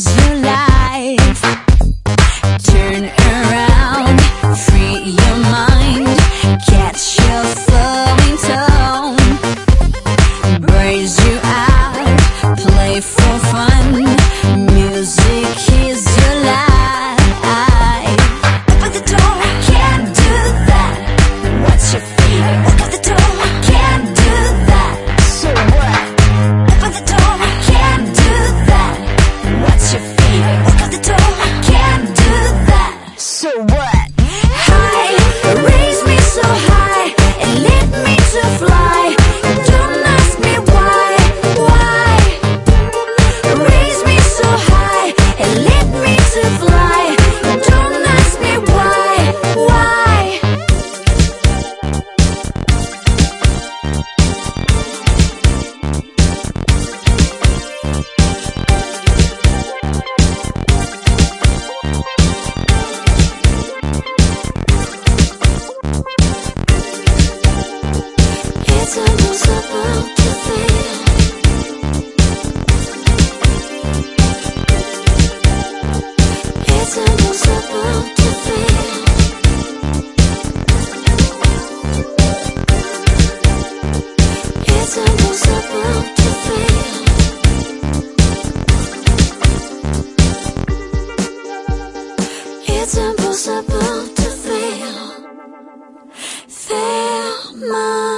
is your life. Turn around, free your mind, catch your flowing tone, brace you out, play for fun. Music is your life. Open the door, I can't do that. What's your fear? Walk out the door, I can't do that. So what? Open the door, I can't do that. What's your fear? Walk out the door, I can't do that. So what? High, raise me so high and let me to fly. Don't ask me why. Raise me so high and let me to fly. Don't ask me why. It's almost about to fail. It's almost about to fail. It's almost about to fail. It's almost about to fail. Fail my